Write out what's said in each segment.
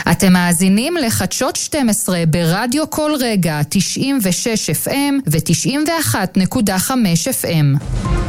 אתם מאזינים לחדשות 12 ברדיו כל רגע 96 FM ו-91.5 FM.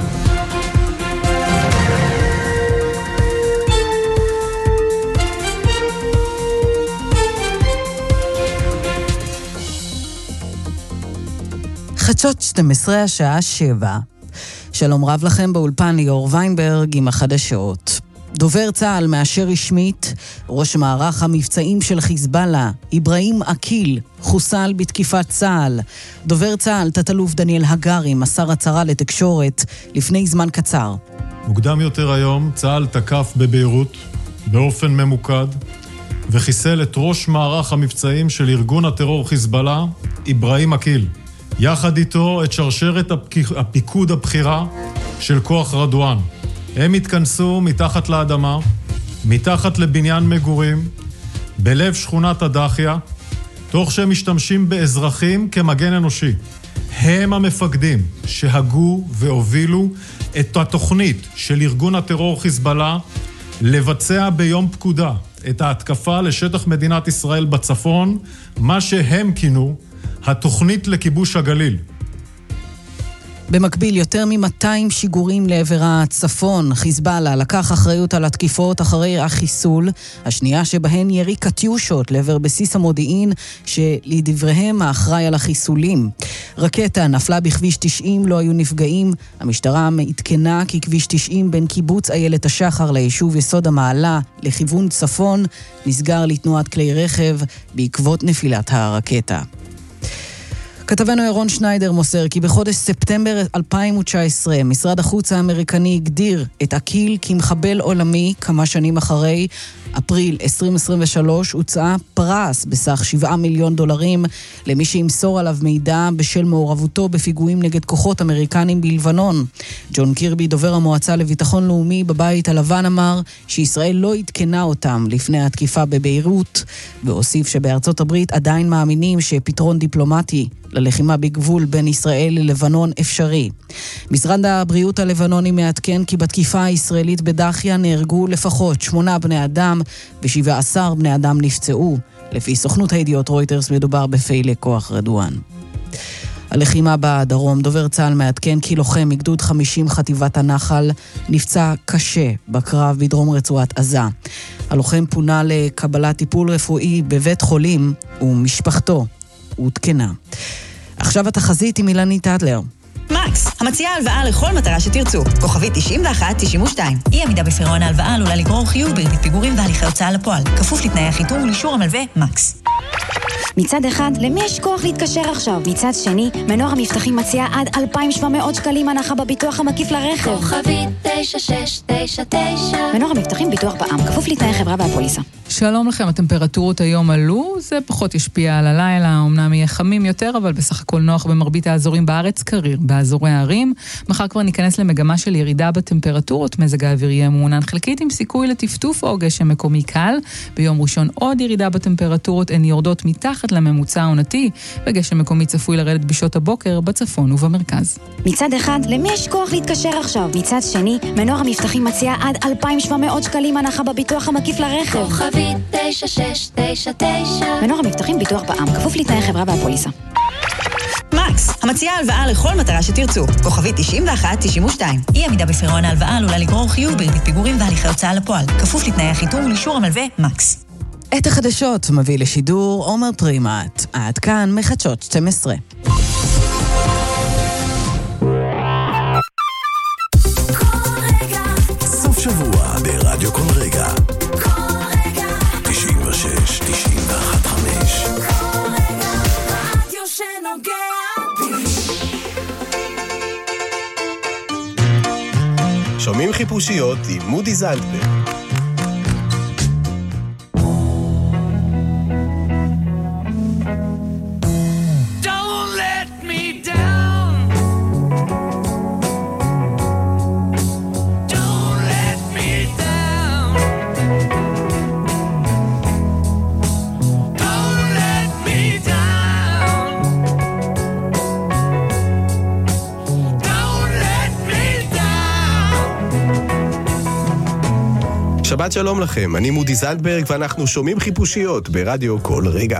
חדשות 12 השעה 7. שלום רב לכם, באולפן ליאור ויינברג עם החדשות. דובר צה"ל מאשר רשמית, ראש מערך המבצעים של חיזבאללה, איברהים עקיל, חוסל בתקיפת צה"ל. דובר צה"ל, תת-אלוף דניאל הגרי, מסר הצהרה לתקשורת לפני זמן קצר. מוקדם יותר היום, צה"ל תקף בביירות באופן ממוקד, וחיסל את ראש מערך המבצעים של ארגון הטרור חיזבאללה, איברהים עקיל. יחד איתו את שרשרת הפיקוד הבחירה של כוח רדואן. הם התכנסו מתחת לאדמה, מתחת לבניין מגורים, בלב שכונת הדחיה, תוך שהם משתמשים באזרחים כמגן אנושי. הם המפקדים שהגו והובילו את התוכנית של ארגון הטרור חיזבאללה לבצע ביום פקודה את ההתקפה לשטח מדינת ישראל בצפון, מה שהם כינו התוכנית לכיבוש הגליל. במקביל, יותר מ-200 שיגורים לעבר הצפון. חיזבאללה לקח אחריות על התקיפות אחרי החיסול, השנייה שבהן ירי קטיושות לעבר בסיס המודיעין, שלדבריהם האחראי על החיסולים. רקטה נפלה בכביש 90, לא היו נפגעים. המשטרה מעדכנה כי כביש 90 בין קיבוץ איילת השחר ליישוב יסוד המעלה לכיוון צפון נסגר לתנועת כלי רכב בעקבות נפילת הרקטה. כתבנו אירון שניידר מוסר כי בחודש ספטמבר 2019 משרד החוץ האמריקני הגדיר את עקיל כמחבל עולמי. כמה שנים אחרי, אפריל 2023, הוצאה פרס בסך $7 מיליון למי שימסור עליו מידע בשל מעורבותו בפיגועים נגד כוחות אמריקנים בלבנון. ג'ון קירבי, דובר המועצה לביטחון לאומי בבית הלבן, אמר שישראל לא עדכנה אותם לפני התקיפה בביירות, והוסיף שבארצות הברית עדיין מאמינים שפתרון דיפלומטי ללחימה בגבול בין ישראל ללבנון אפשרי. משרד הבריאות הלבנוני מעדכן כי בתקיפה הישראלית בדחיה נהרגו לפחות 8 בני אדם ו17 בני אדם נפצעו. לפי סוכנות הידיעות רויטרס מדובר בפעילי כוח רדואן. הלחימה בדרום, דובר צה"ל מעדכן כי לוחם מגדוד 50 חטיבת הנחל נפצע קשה בקרב בדרום רצועת עזה. הלוחם פונה לקבלת טיפול רפואי בבית חולים ומשפחתו עודכנה. עכשיו התחזית עם אילנית אדלר. מקס, המציעה הלוואה לכל מטרה שתרצו. כוכבית 9192. אי עמידה בפירעון ההלוואה עלולה לגרור חיוב בריבית פיגורים והליכי הוצאה לפועל. כפוף לתנאי החיתום ולאישור המלווה מקס. מצד אחד, למי יש כוח להתקשר עכשיו? מצד שני, מנור המבטחים מציע עד 2,700 שקלים הנחה בביטוח המקיף לרכב. כוכבית 9699. מנור המבטחים ביטוח בע"מ, כפוף לתנאי חברה והפוליסה. שלום לכם, הטמפרטורות היום עלו, זה פחות ישפיע על הלילה, אמנם יהיה חמים יותר, אבל בסך הכל נוח במרבית האזורים בארץ, קריר באזורי הערים. מחר כבר ניכנס למגמה של ירידה בטמפרטורות, מזג האוויר יהיה מעונן חלקית עם סיכוי לטפטוף או גשם מקומי קל. ביום ראשון עוד ירידה בטמפרטורות, הן יורדות מתחת לממוצע העונתי, וגשם מקומי צפוי לרדת בשעות הבוקר בצפון ובמרכז. מצד אחד, למי יש כוח להתקשר עכשיו? מצד שני, מנור המבטחים מציע עד 2,700 שקלים הנחה בביטוח המקיף לרכב. כוכבית 9699. מנור המבטחים ביטוח בע"מ, כפוף לתנאי חברה והפוליסה. מקס, המציעה הלוואה לכל מטרה שתרצו. כוכבית 9192. אי עמידה בפירעון ההלוואה עלולה לגרור חיוב בריבית פיגורים והליכי הוצאה לפועל. כפוף לתנאי החיתום ולאישור המלווה מקס. את החדשות מביא לשידור עומר פרימט. עד כאן מחדשות 12. סוף שבוע ברדיו כל רגע. 96, 91, 5. רדיו שנוגע בי. שומעים חיפושיות עם מודי זלדברג. שבת שלום לכם, אני מודי זנדברג ואנחנו שומעים חיפושיות ברדיו כל רגע.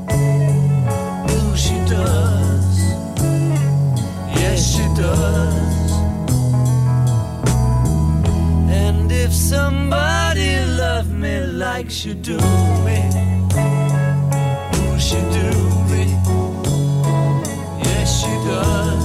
She does, yes she does. And if somebody loved me like she do me, who she do me, yes she does.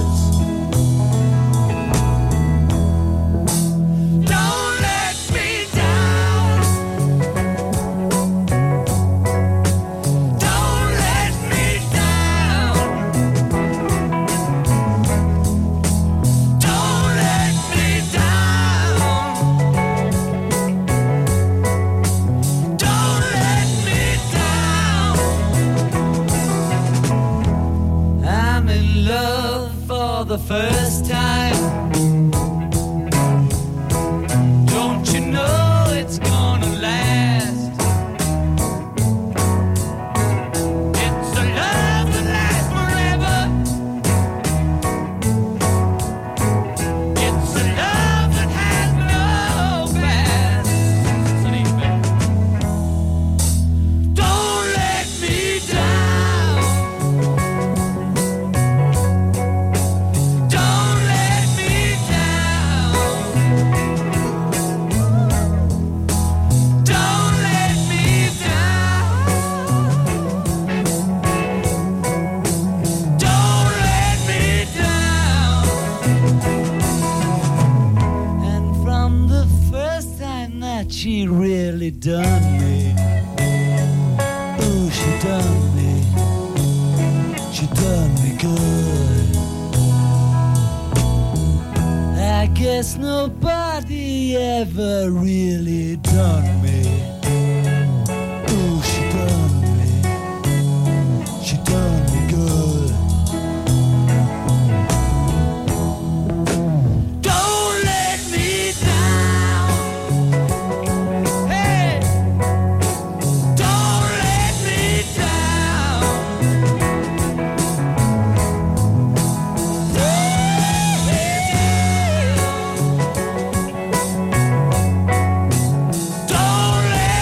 The first time, don't you know it's gonna last? It's a love that lasts forever. It's a love that has no past. Don't let me down. She really done me. Ooh, she done me. She done me good. I guess nobody ever really done me. Ooh, she done me. She done me good. Don't let me down. Don't let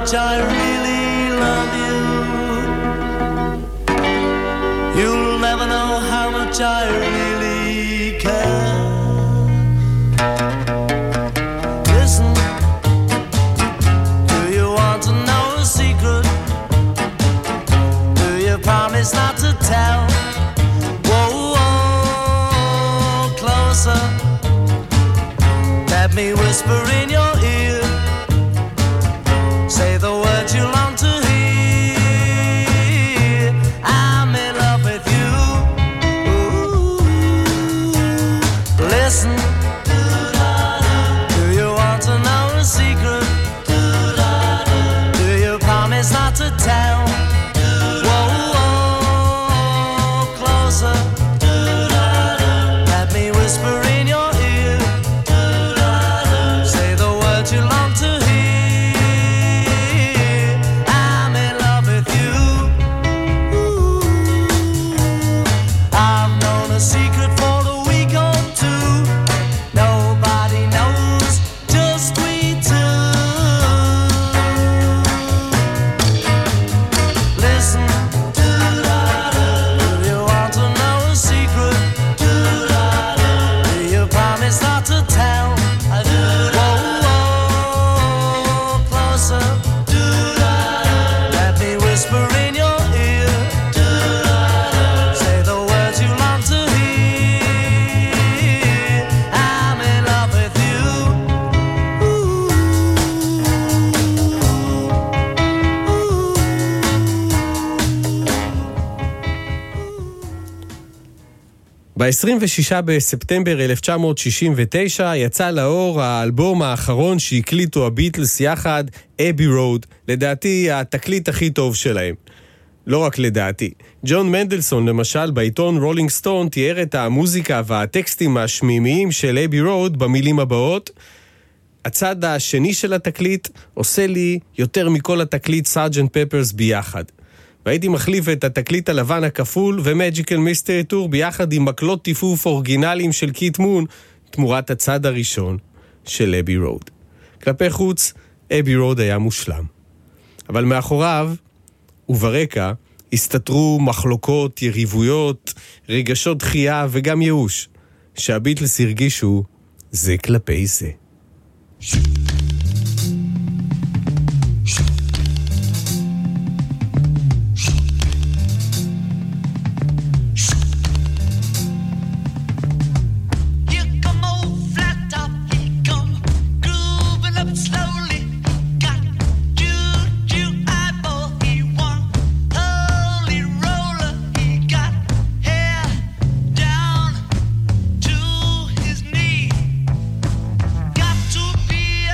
much I really love you. You'll never know how much I really care. Listen, do you want to know a secret? Do you promise not to tell? Whoa, whoa, closer. Let me whisper in your ear. Say the words you long to hear. I'm in love with you. Ooh. Listen. Do you want to know a secret? Do you promise not to tell? Whoa, whoa, closer. Let me whisper in your ear. Say the words you long to hear. I'm in love with you. Ooh. I've known a secret for a week or two. Nobody knows, just we two. Listen, do you want to know a secret? Do you promise not to tell? Whoa, whoa, closer. Let me whisper in your ear. Say the words you long to hear. I'm in love with you. ב-26 בספטמבר 1969 יצא לאור האלבום האחרון שהקליטו הביטלס יחד, אבי רוד, לדעתי התקליט הכי טוב שלהם. לא רק לדעתי. ג'ון מנדלסון למשל בעיתון רולינג סטון תיאר את המוזיקה והטקסטים השמימיים של אבי רוד במילים הבאות: הצד השני של התקליט עושה לי יותר מכל התקליט סארג'נט פפרס ביחד. והייתי מחליף את התקליט הלבן הכפול ומג'יקל מיסטרי טור ביחד עם מקלות טיפוף אורגינליים של קיט מון תמורת הצד הראשון של אבי רוד. כלפי חוץ, אבי רוד היה מושלם. אבל מאחוריו וברקע הסתתרו מחלוקות, יריבויות, רגשות דחייה וגם ייאוש שהביטלס הרגישו זה כלפי זה. Got to be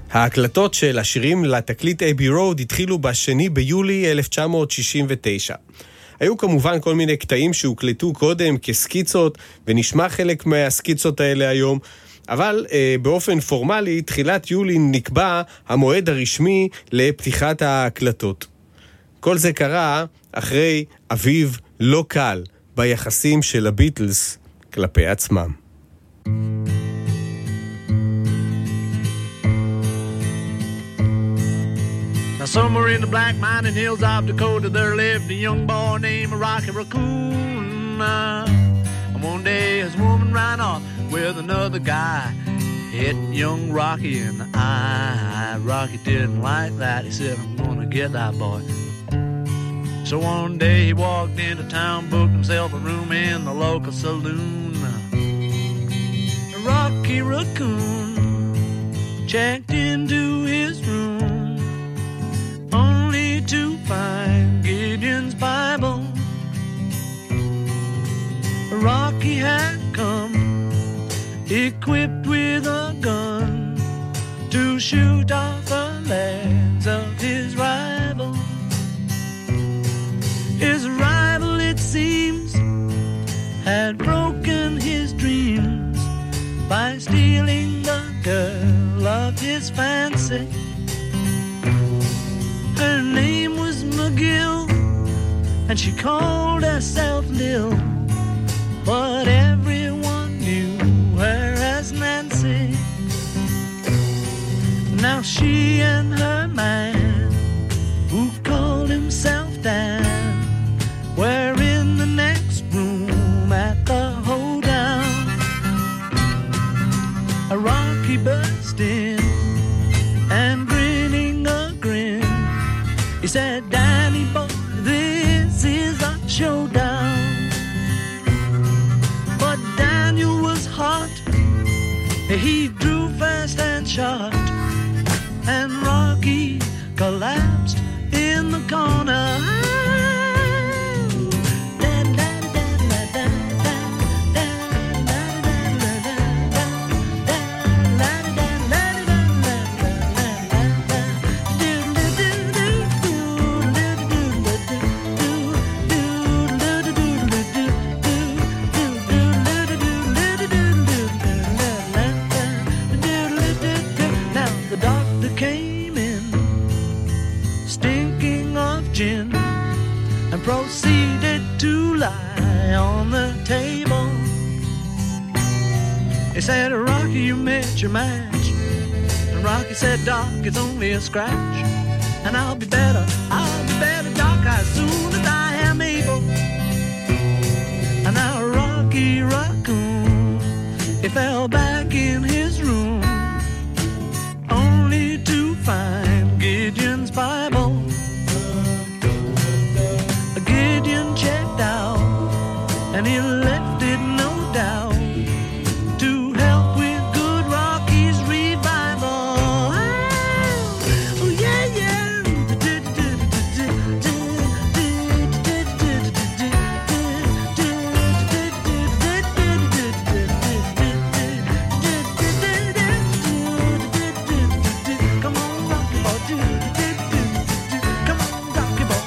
ההקלטות של השירים לתקליט אבי רוד התחילו ב2 ביולי 1969. היו כמובן כל מיני קטעים שהוקלטו קודם כסקיצות, ונשמע חלק מהסקיצות האלה היום, אבל באופן פורמלי, תחילת יולי נקבע המועד הרשמי לפתיחת ההקלטות. כל זה קרה אחרי אביב לא קל ביחסים של הביטלס כלפי עצמם. Now somewhere in the black mining hills of Dakota there lived a young boy named Rocky Raccoon. And one day his woman ran off with another guy, hit young Rocky in the eye. Rocky didn't like that. He said, I'm gonna get that boy. So one day he walked into town, booked himself a room in the local saloon. Rocky Raccoon checked into his room, only to find Gideon's Bible. Rocky had come equipped with a gun to shoot off the legs of his rival. His rival, it seems, had broken his dreams by stealing the girl of his fancy. Her name was McGill, and she called herself Lil, but everyone knew her as Nancy. Now she and her man, who called himself Dan, were in the next room at the hoedown. A Rocky burst in, and grinning a grin, he said, Danny boy, this is a showdown. But Daniel was hot, he drew fast and shot, and Rocky collapsed in the corner. Proceeded to lie on the table. He said, Rocky, you met your match. And Rocky said, Doc, it's only a scratch. And I'll be better, Doc, as soon as I am able. And now Rocky Raccoon, he fell back in his room, only to find Gideon's Bible. Gideon checked out, and he left it no doubt to help with good Rocky's revival. Oh yeah, yeah. Come on, Rocky boy, come on, Rocky boy.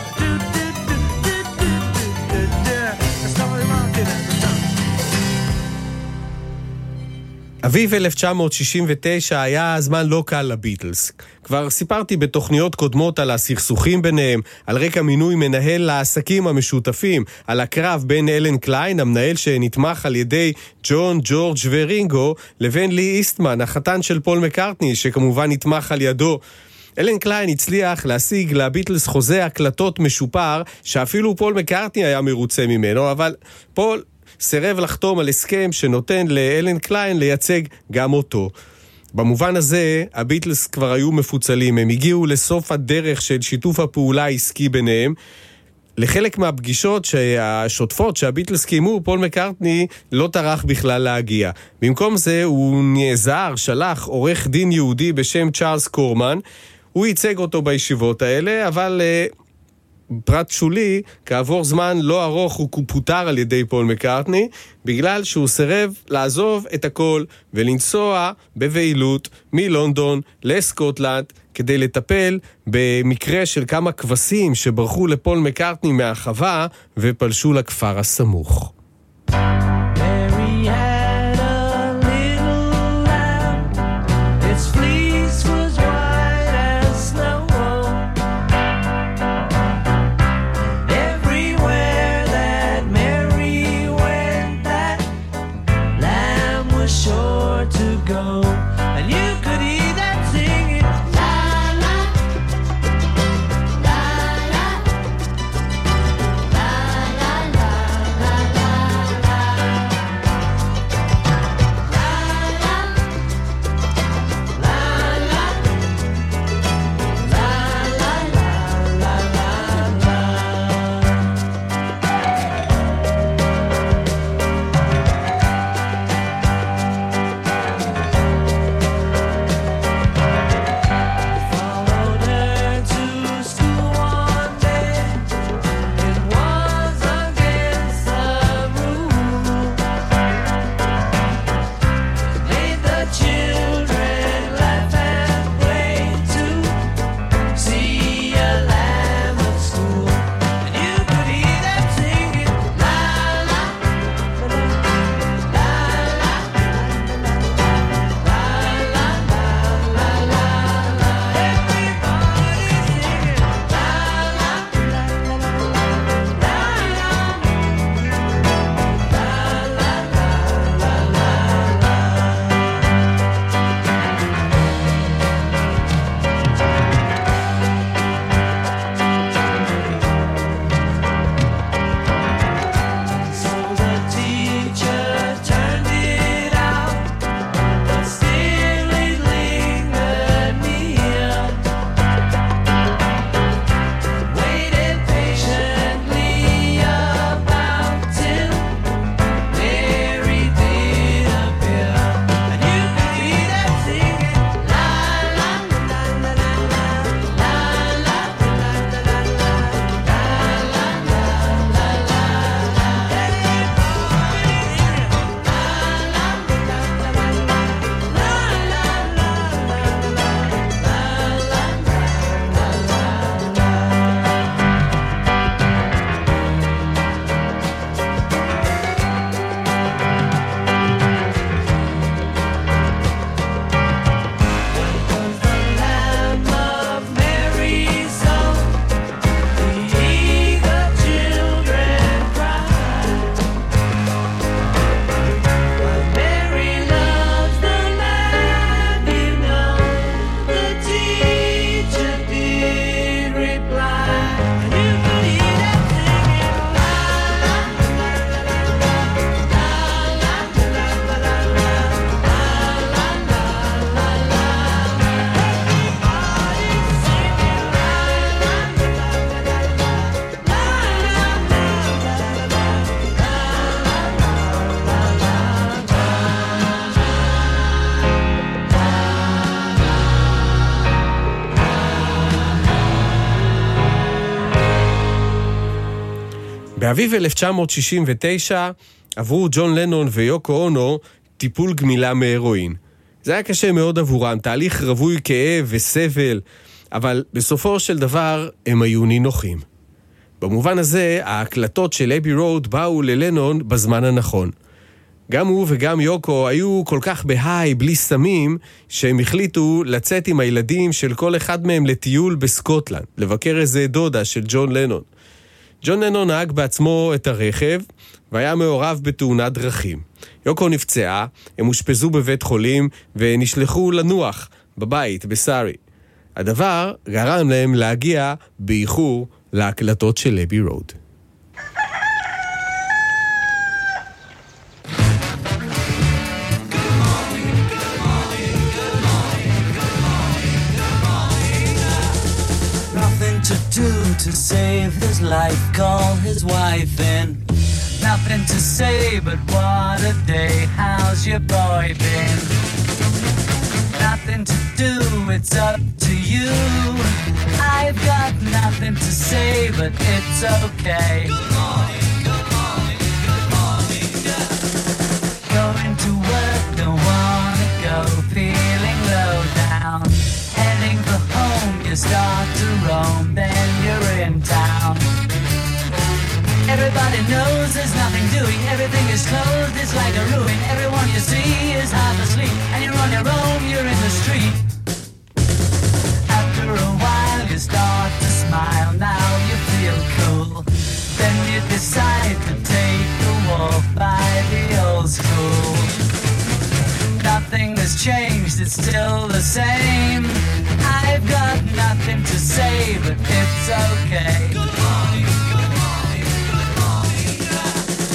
אביב 1969 היה זמן לא קל לביטלס. כבר סיפרתי בתוכניות קודמות על הסכסוכים ביניהם, על רקע מינוי מנהל לעסקים המשותפים, על הקרב בין אלן קליין, המנהל שנתמך על ידי ג'ון, ג'ורג' ורינגו, לבין לי איסטמן, החתן של פול מקרטני, שכמובן נתמך על ידו. אלן קליין הצליח להשיג לביטלס חוזה הקלטות משופר, שאפילו פול מקרטני היה מרוצה ממנו, אבל פול סירב לחתום על הסכם שנותן לאלן קליין לייצג גם אותו. במובן הזה, הביטלס כבר היו מפוצלים, הם הגיעו לסוף הדרך של שיתוף הפעולה העסקי ביניהם. לחלק מהפגישות השוטפות שהביטלס קיימו, פול מקרטני לא טרח בכלל להגיע. במקום זה הוא נעזר, שלח עורך דין יהודי בשם צ'ארלס קורמן, הוא ייצג אותו בישיבות האלה, אבל פרט שולי, כעבור זמן לא ארוך הוא פוטר על ידי פול מקרטני, בגלל שהוא סירב לעזוב את הכל ולנסוע בבהילות מלונדון לסקוטלנד, כדי לטפל במקרה של כמה כבשים שברחו לפול מקרטני מהחווה ופלשו לכפר הסמוך. באביב 1969 עברו ג'ון לנון ויוקו אונו טיפול גמילה מהרואין. זה היה קשה מאוד עבורם, תהליך רווי כאב וסבל, אבל בסופו של דבר הם היו נינוחים. במובן הזה, ההקלטות של אבי רוד באו ללנון בזמן הנכון. גם הוא וגם יוקו היו כל כך בהיי, בלי סמים, שהם החליטו לצאת עם הילדים של כל אחד מהם לטיול בסקוטלנד, לבקר איזה דודה של ג'ון לנון. ג'ון לנון נהג בעצמו את הרכב, והיה מעורב בתאונת דרכים. יוקו נפצעה, הם הושפזו בבית חולים, ונשלחו לנוח בבית בסארי. הדבר גרם להם להגיע באיחור להקלטות של אבי רוד. To save his life, call his wife in. Nothing to say, but what a day. How's your boy been? Nothing to do it's up to you. I've got nothing to say, but it's okay. Good morning, good morning, good morning, yeah. Going to work, don't wanna go, feeling low down. Heading for home, you start to roam, then you're in town. Everybody knows there's nothing doing, everything is closed, it's like a ruin. Everyone you see is half asleep, and you're on your own, you're in the street. After a while you start to smile, now you feel cool. Then you decide to take a walk by the old school. Nothing has changed, it's still the same. I've got nothing to say, but it's okay. Good morning, good morning, good morning, yeah.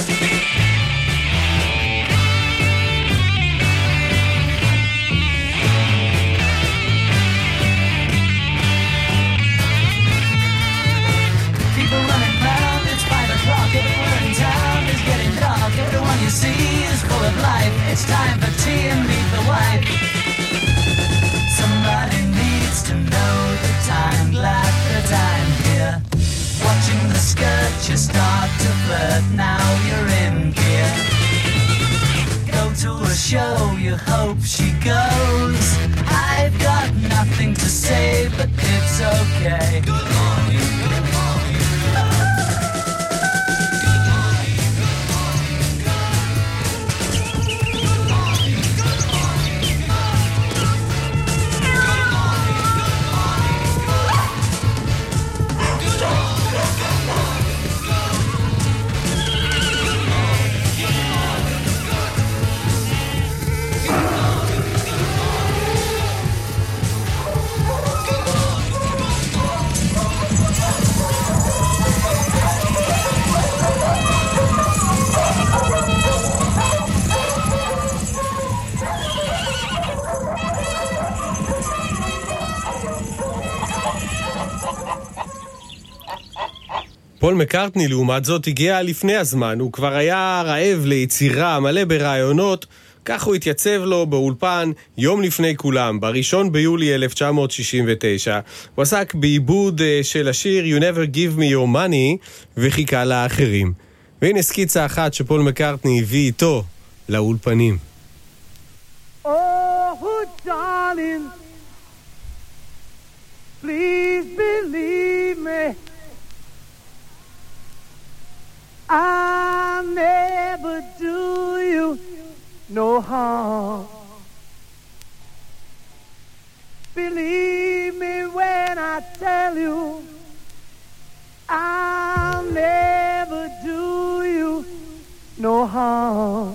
People running round, it's 5 o'clock. Everywhere in town is getting dark. Everyone you see is full of life. It's time for tea and meet the wife. Somebody needs to know the time, glad that I'm here. Watching the skirt, you start to flirt, now you're in gear. Go to a show, you hope she goes. I've got nothing to say, but it's okay. Good morning, good morning. פול מקרטני לעומת זאת הגיע לפני הזמן, הוא כבר היה רעב ליצירה, מלא ברעיונות, כך הוא התייצב לו באולפן יום לפני כולם, ב1 ביולי 1969. הוא עסק בעיבוד של השיר You Never Give Me Your Money וחיכה לאחרים. והנה סקיצה אחת שפול מקרטני הביא איתו לאולפנים. Oh, darling, please believe me, I'll never do you no harm. Believe me when I tell you, I'll never do you no harm.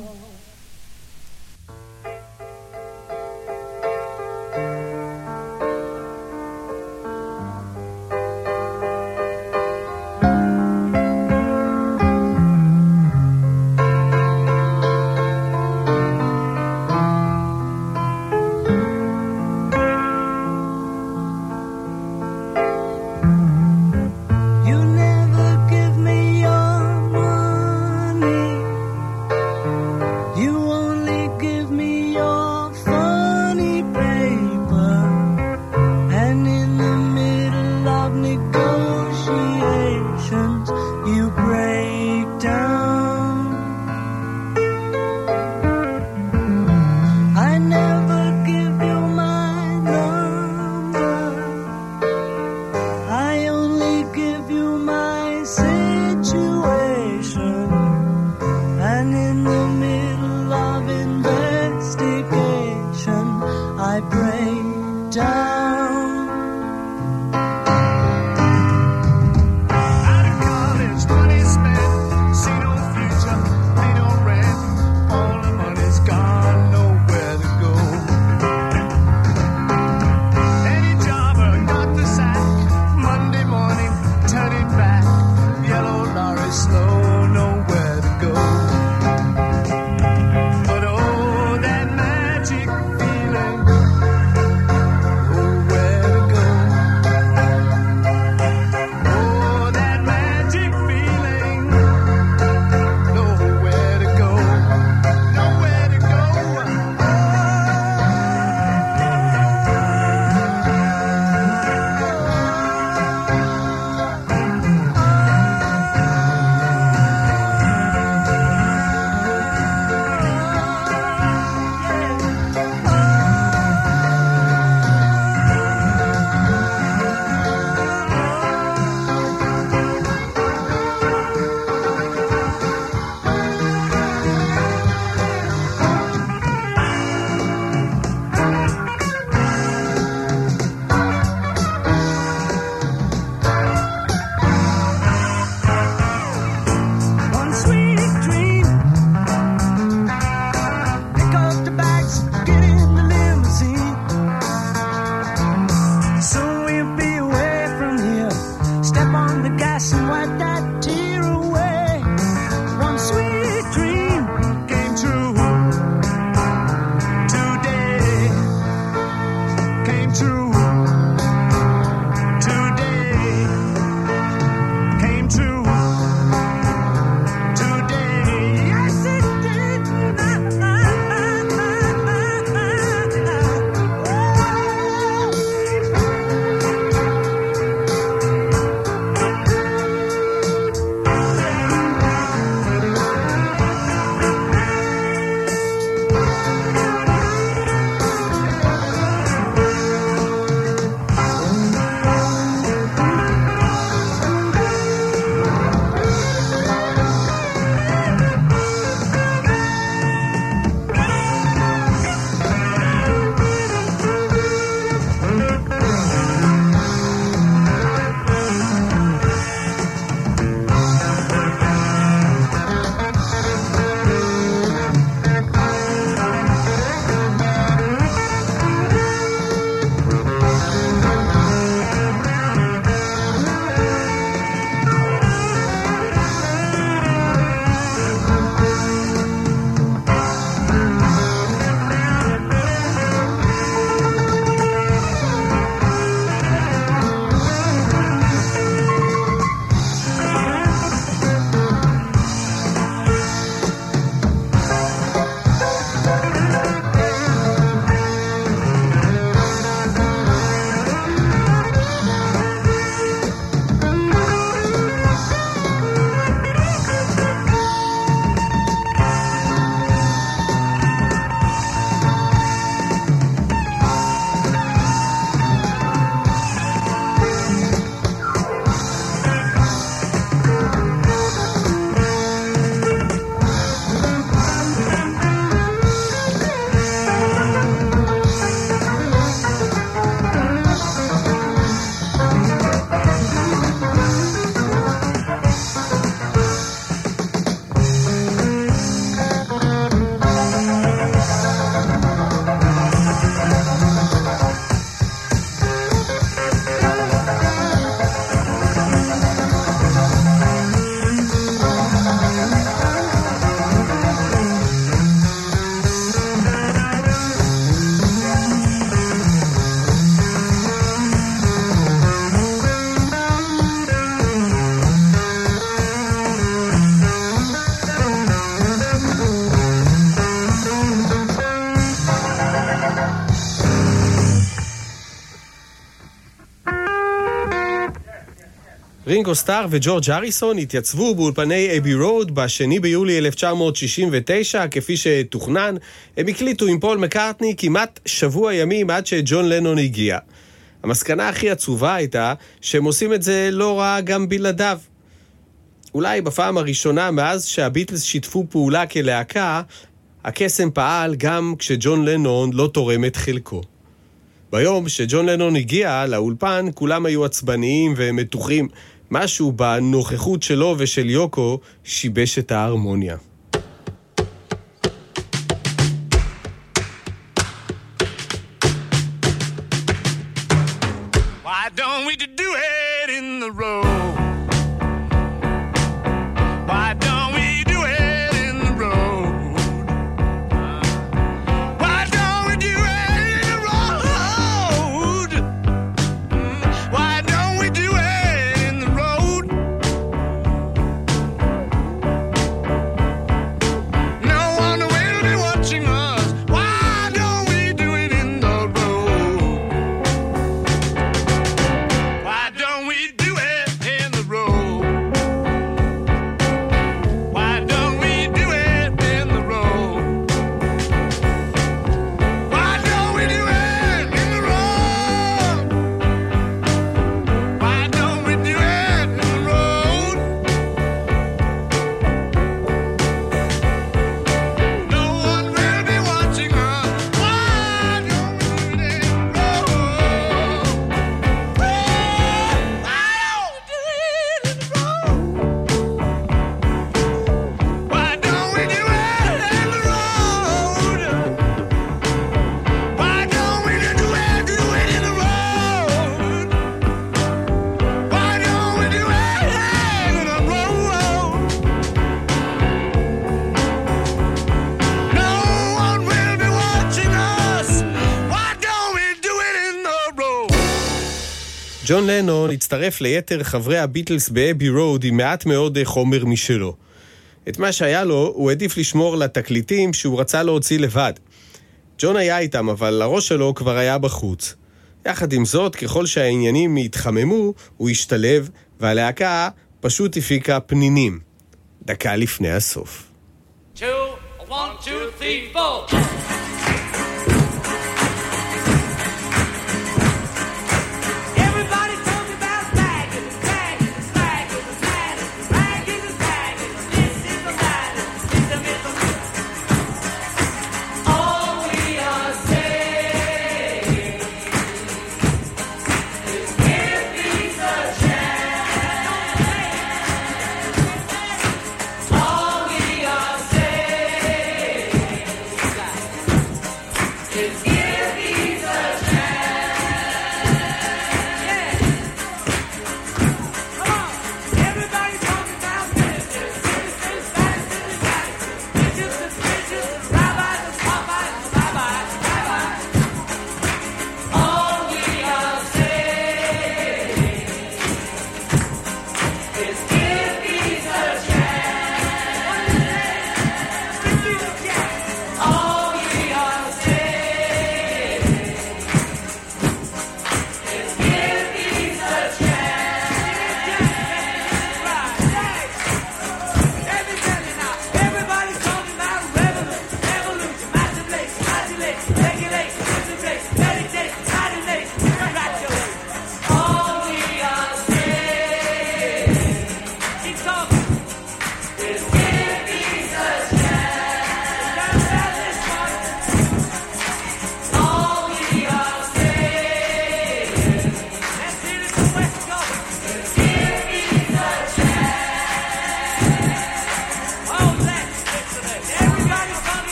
רינגו סטאר וג'ורג' הריסון התייצבו באולפני אבי רוד ב2 ביולי 1969, כפי שתוכנן. הם הקליטו עם פול מקארטני כמעט שבוע ימים עד שג'ון לנון הגיע. המסקנה הכי עצובה הייתה שהם עושים את זה לא רע גם בלעדיו. אולי בפעם הראשונה מאז שהביטלס שיתפו פעולה כלהקה, הקסם פעל גם כשג'ון לנון לא תורם את חלקו. ביום שג'ון לנון הגיע לאולפן, כולם היו עצבניים ומתוחים. משהו בנוכחות שלו ושל יוקו שיבש את ההרמוניה. Why don't we do it in the road? Why don't we do it in the road? Why don't we do it in the road? Why don't we do it in the road? No one will be watching us. Why don't we do it in the road? Why don't we do it in the road? Why don't we do it in the road? Why don't we do it in the road? Why don't we do it in the road? No one will be watching us. Why don't we do it in the road? Why don't we do it in the road? Why don't we do it in the road? Why don't we do it in the road? Why don't we do it in the road? No one will be watching us. Why don't we do it in the road? ג'ון לנון הצטרף ליתר חברי הביטלס באבי רוד עם מעט מאוד חומר משלו. את מה שהיה לו הוא העדיף לשמור לתקליטים שהוא רצה להוציא לבד. ג'ון היה איתם, אבל הראש שלו כבר היה בחוץ. יחד עם זאת, ככל שהעניינים התחממו, הוא השתלב, והלהקה פשוט הפיקה פנינים. דקה לפני הסוף. 2, 1, 2, 3, 4. Everybody talking about bagging, bagging, bagging, bagging, bagging, bagging. This is the bagging, this is the all we are saying is give peace a chance. All we are saying is give peace a Everybody talking about business, business, business, business, business, rabbis and Popeyes, rabbis, rabbis. All we are saying is give peace a chance. All we are saying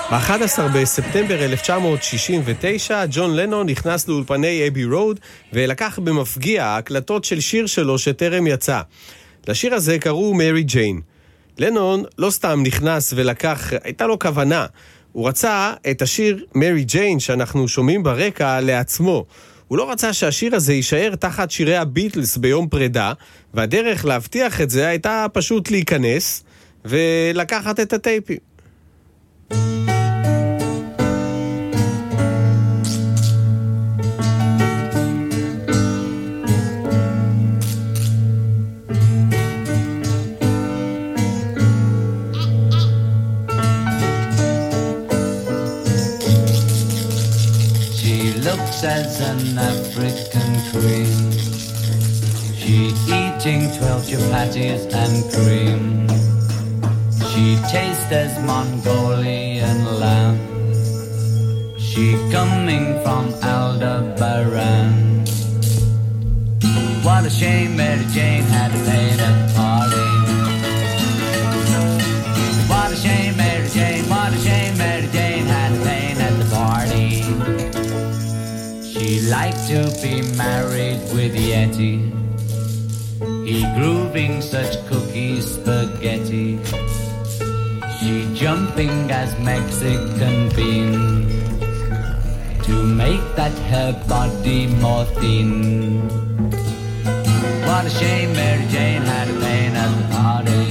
ב-11 בספטמבר 1969, ג'ון לנון נכנס לאולפני אבי רוד ולקח במפגיע ההקלטות של שיר שלו שטרם יצא. לשיר הזה קראו מרי ג'יין. לנון לא סתם נכנס ולקח, הייתה לו כוונה. הוא רצה את השיר מרי ג'יין שאנחנו שומעים ברקע לעצמו. הוא לא רצה שהשיר הזה יישאר תחת שירי הביטלס ביום פרידה, והדרך להבטיח את זה הייתה פשוט להיכנס ולקחת את הטייפים. As an African queen, she eating 12 chapatis and cream. She tastes as Mongolian lamb. She coming from Aldebaran. What a shame Mary Jane had to pay the party. What a shame Mary Jane, what a shame Mary Jane had to pay at the party. She liked to be married with Yeti. He grooving such cookie spaghetti. She jumping as Mexican bean to make that her body more thin. What a shame Mary Jane had a pain at the party.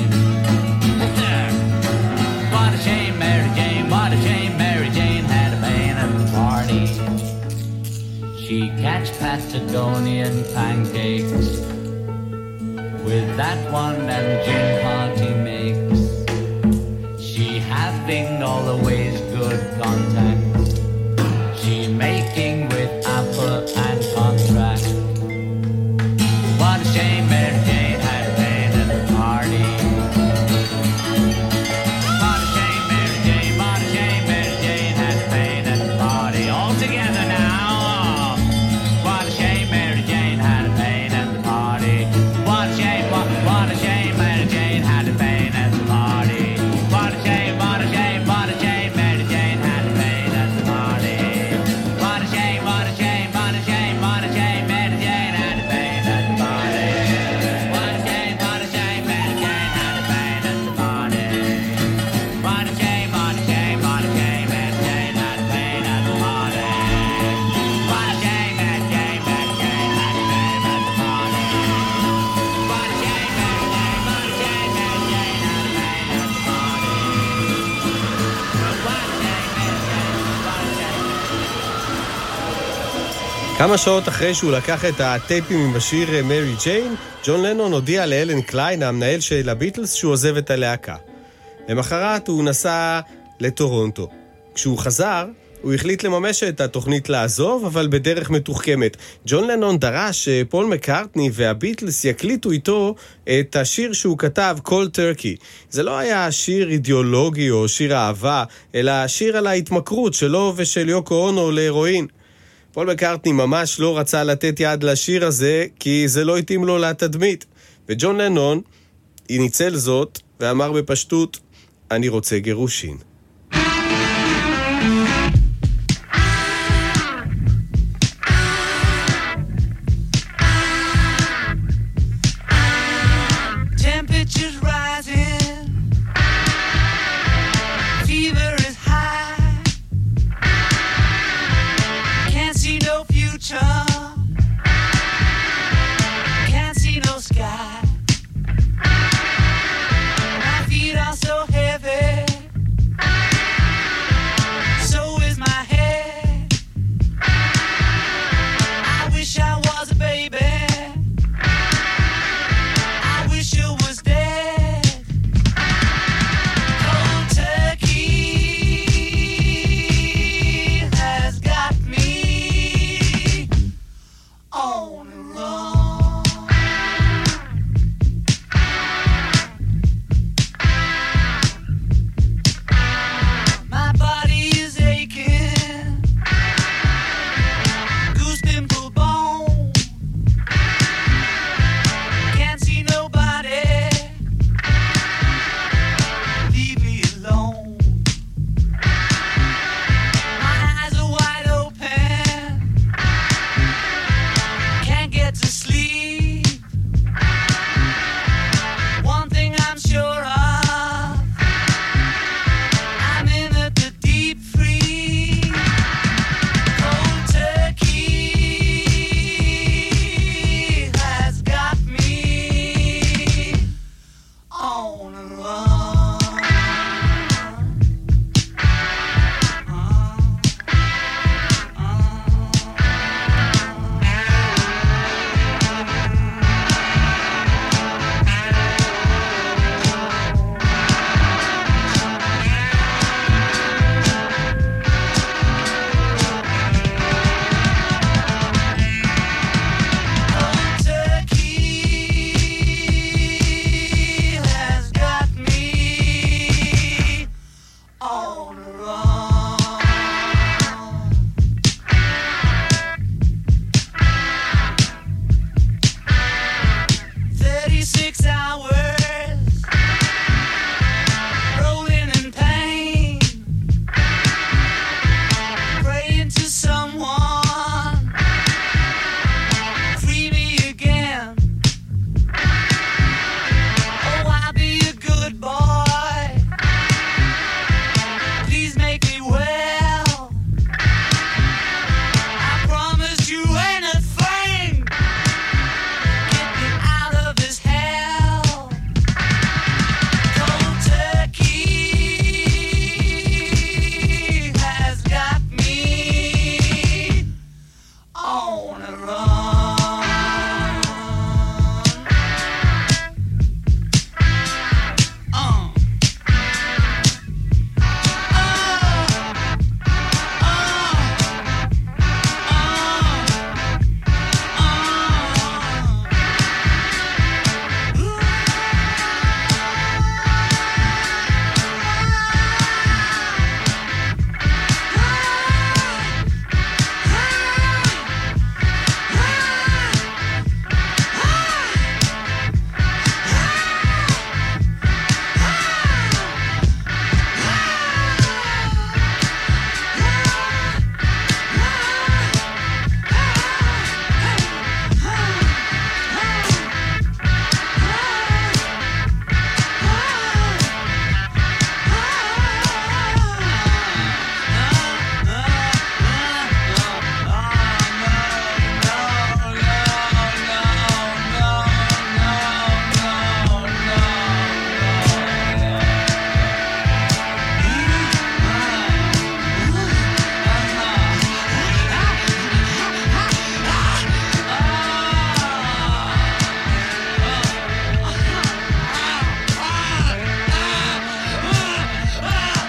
What a shame Mary Jane, what a shame Mary Jane had a pain at the party. She catch Patagonian pancakes with that one and gin party makes. She having all the ways good contacts. She making with Apple and contract. What a shame Mary Jane had pain at the party. What a shame Mary Jane, what a shame Mary Jane had pain at the party. All together now. כמה שעות אחרי שהוא לקח את הטייפים עם השיר מרי ג'יין, ג'ון לנון הודיע לאלן קליין, המנהל של הביטלס, שהוא עוזב את הלהקה. למחרת הוא נסע לטורונטו. כשהוא חזר, הוא החליט לממש את התוכנית לעזוב, אבל בדרך מתוחכמת. ג'ון לנון דרש שפול מקארטני והביטלס יקליטו איתו את השיר שהוא כתב, Cold Turkey. זה לא היה שיר אידיאולוגי או שיר אהבה, אלא שיר על ההתמכרות שלו ושל יוקו אונו להירואין. פול מקארטני ממש לא רצה לתת יד לשיר הזה, כי זה לא התאים לו לתדמית. וג'ון לנון ניצל זאת ואמר בפשטות, אני רוצה גירושין.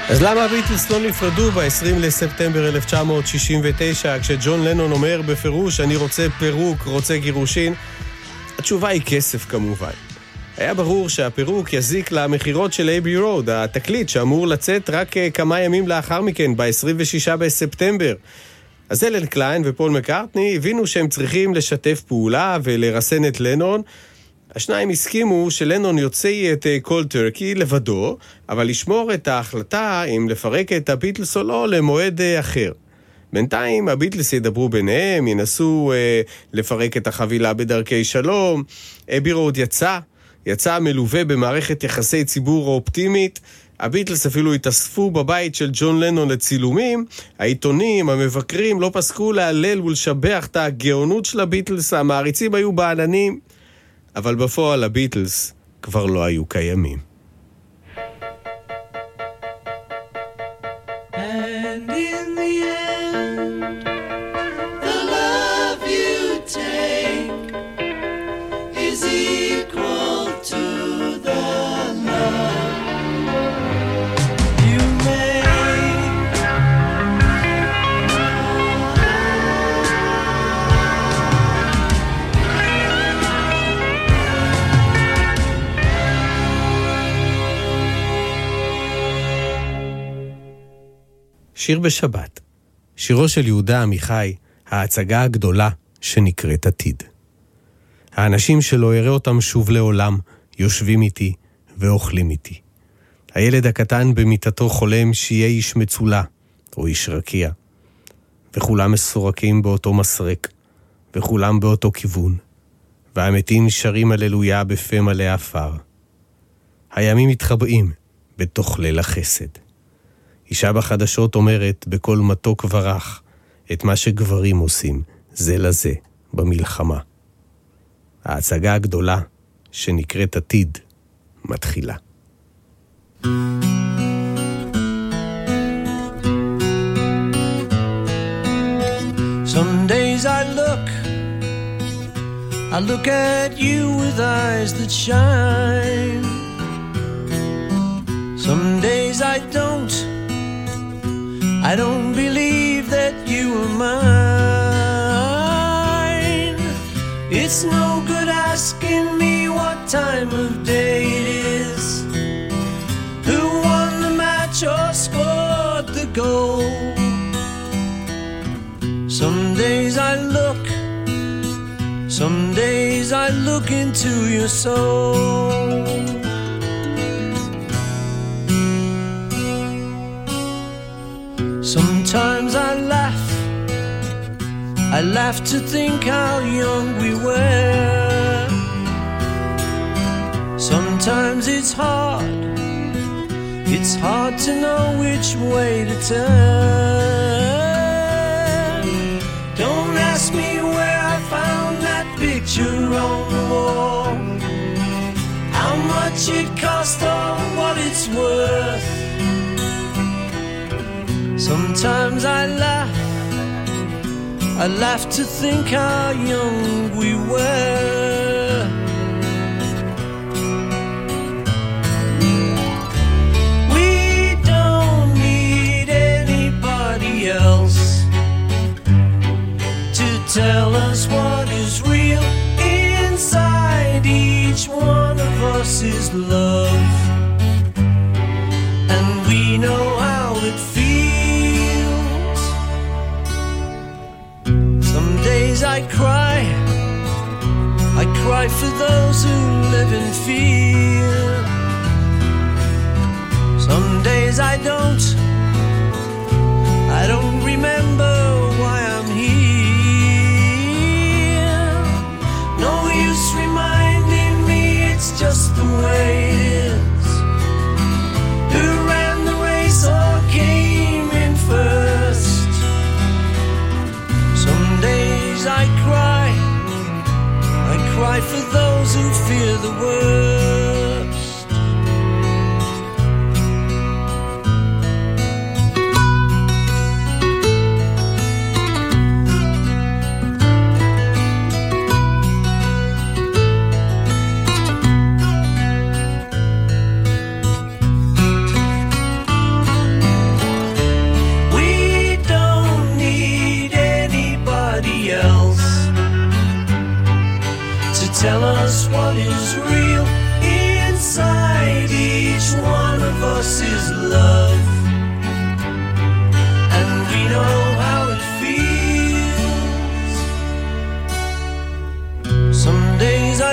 אז למה הביטלס לא נפרדו ב-20 לספטמבר 1969, כשג'ון לנון אומר בפירוש, אני רוצה פירוק, רוצה גירושין? התשובה היא כסף כמובן. היה ברור שהפירוק יזיק למחירות של אייבי רוד, התקליט שאמור לצאת רק כמה ימים לאחר מכן, ב-26 בספטמבר. אז אלן קליין ופול מקארטני הבינו שהם צריכים לשתף פעולה ולרסן את לנון. השניים הסכימו שלנון יוציא את קולד טרקי לבדו, אבל לשמור את ההחלטה אם לפרק את הביטלס או לא למועד אחר. בינתיים הביטלס ידברו ביניהם, ינסו לפרק את החבילה בדרכי שלום. אייבי רוד יצא מלווה במערכת יחסי ציבור אופטימית. הביטלס אפילו התאספו בבית של ג'ון לנון לצילומים. העיתונים, המבקרים לא פסקו להלל ולשבח את הגאונות של הביטלס. המעריצים היו בעננים, אבל בפועל הביטלס כבר לא היו קיימים. And in the end, the love you take is equal to the love you make. שיר בשבת, שירו של יהודה עמיחי, ההצגה הגדולה שנקראת עתיד. האנשים שלא יראה אותם שוב לעולם, יושבים איתי ואוכלים איתי. הילד הקטן במיטתו חולם שיהיה איש מצולה, או איש רקיע. וכולם מסורקים באותו מסרק, וכולם באותו כיוון. והמתים נשארים הללויה בפה מלא אפר. הימים מתחבאים בתוך ליל החסד. אישה בחדשות אומרת בכל מתוק ורח את מה שגברים עושים זה לזה במלחמה. ההצגה הגדולה שנקראת עתיד מתחילה. Some days I look at you with eyes that shine. Some days I don't believe that you are mine. It's no good asking me what time of day it is, who won the match or scored the goal. Some days I look into your soul. Sometimes I laugh to think how young we were. Sometimes it's hard to know which way to turn. Don't ask me where I found that picture on the wall, how much it cost or what it's worth. Sometimes I laugh to think how young we were. We don't need anybody else to tell us what is real. Inside each one of us is love, and we know how it feels. Some days I cry for those who live in fear. Some days I don't remember why I'm here. No use reminding me, it's just the way it is. Who ran the race or came in first? Some days I cry for those who fear the worst. this is love, and we know how it feels. Some days I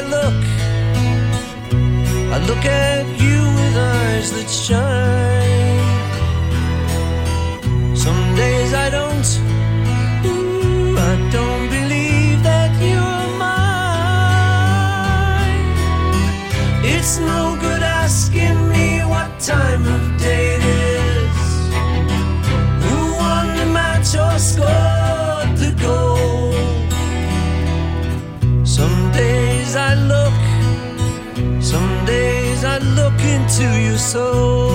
look at you with eyes that shine. Some days I don't believe that you're mine. It's no good asking me what time of day it is, who won the match or scored the goal. Some days I look into your soul.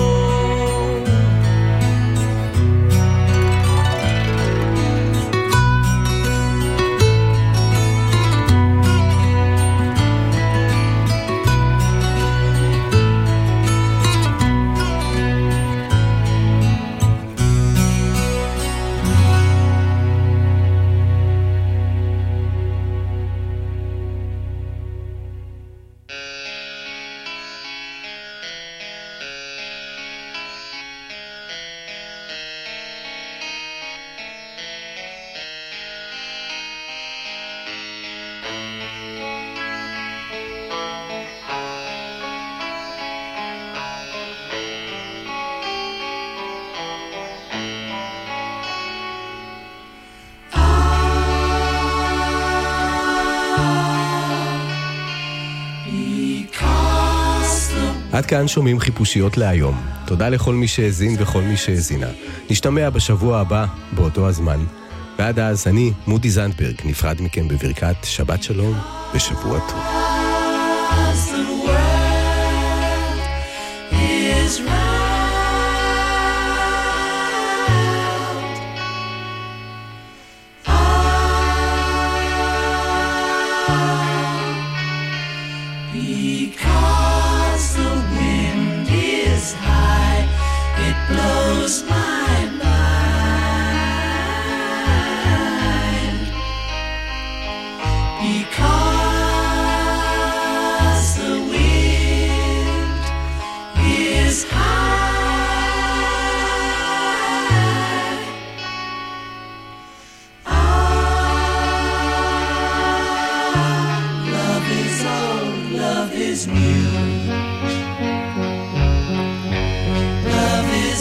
עד כאן שומעים חיפושיות להיום. תודה לכל מי שהזין וכל מי שהזינה. נשתמע בשבוע הבא, באותו הזמן. ועד אז אני, מודי זנדברג, נפרד מכם בברכת שבת שלום ושבוע טוב. Because the wind is high, it blows my